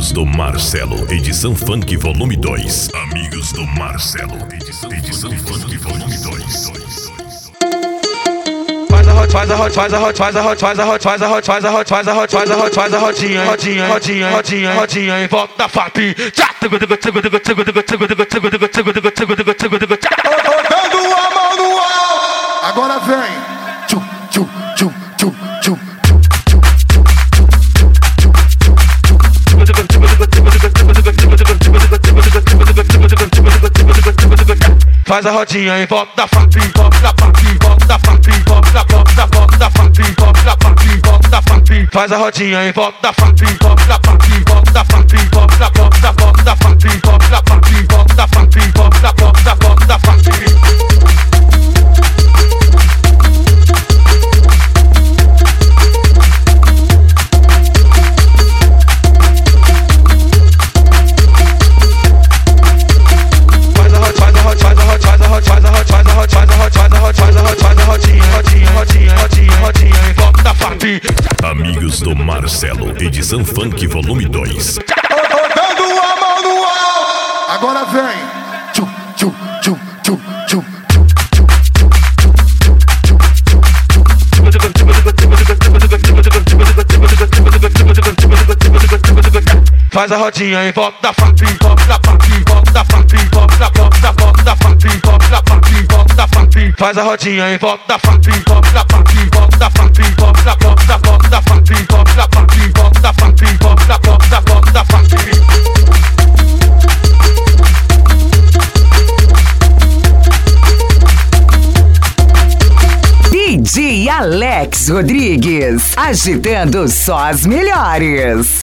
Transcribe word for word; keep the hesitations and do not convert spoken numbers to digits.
Amigos do Marcelo, edição funk volume dois. Amigos do Marcelo, edição, edição funk volume dois. Faz a hot, faz a hot, faz a hot, faz a hot, faz a hot, faz a hot, faz a hot, faz a hot, faz a hot, faz a rodinha, rodinha, rodinha, rodinha, rodinha em volta da F A P. Botando a mão no alto. Agora vem. Tchum, tchum, tchum, tchum, tchum. Faz a rodinha em volta da F A P, volta da F A P, volta da F A P, volta da volta da volta da F A P, volta da F A P, volta da F A P. Faz a rodinha em volta da F A P, volta da F A P, volta da F A P, volta da volta da volta da F A P, volta da F A P, volta da F A P, volta da volta da volta da F A P. Amigos do Marcelo, edição funk volume dois. Botando a mão no alto. Agora vem. Tchum, tchum, tchum, tchum, tchum. Faz a rodinha em volta da F A P, volta da F A P, volta da F A P, volta da volta da volta da F A P, volta da F A P, volta da F A P. Faz a rodinha em volta da F A P, volta da F A P, volta da F A P, volta da volta da volta da F A P, volta da F A P, volta da F A P, volta da volta da volta da F A P. D J Alex Rodrigues, agitando só as melhores.